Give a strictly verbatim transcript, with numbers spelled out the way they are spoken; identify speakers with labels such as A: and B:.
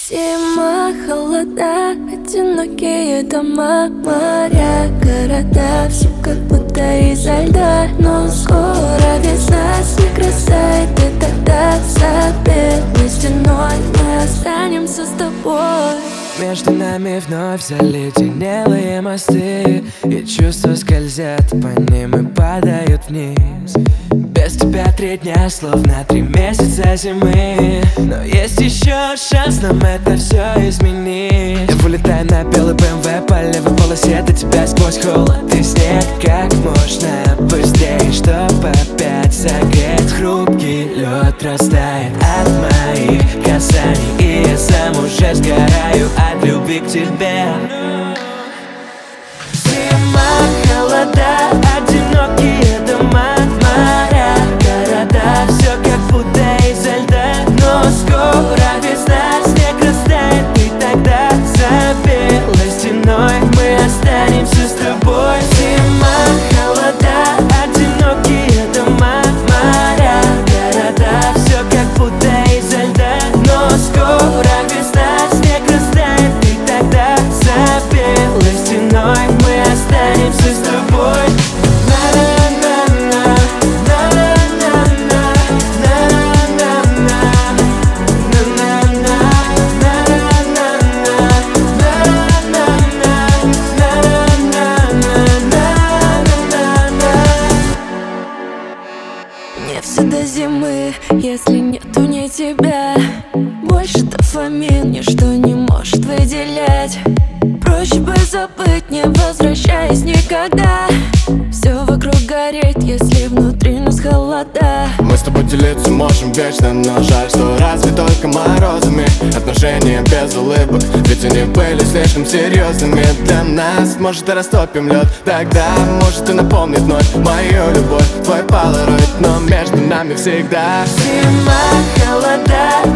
A: Зима, холода, одинокие дома, моря, города, все как будто изо льда. Но скоро весна, снег растает, и тогда за белой стеной мы останемся с тобой.
B: Между нами вновь заледенелые мосты, и чувства скользят по ним и падают вниз. Без тебя три дня, словно три месяца зимы. Но есть еще шанс нам это все изменить. Я вылетаю на белый бэ эм вэ по левой полосе до тебя сквозь холод и снег. Как можно быстрее, чтоб опять согреть. Хрупкий лед растает от моих касаний, и я сам уже сгораю от любви к тебе. Зима, холода, одинокие дома, моря, города, все как будто изо льда. Но скоро весна, снег растает, и тогда за белой стеной мы останемся с тобой. Зима, холода, одинокие дома, моря, города, все как будто изо льда. Но скоро весна, снег растает, и тогда за белой стеной мы останемся с тобой.
A: Не все до зимы, если нету ни тебя. Больше дофамин ничто не может выделять. Проще бы забыть, не возвращаясь никогда. Все вокруг гореть, если внутри нас холода.
C: Мы с тобой делиться можем вечно, но жаль, что разве только морозами. Отношения без улыбок, ведь они были слишком серьезными для нас. Может, и растопим лед, тогда может и напомнит вновь мою любовь, твой полароид, но между нами всегда
A: зима, холода,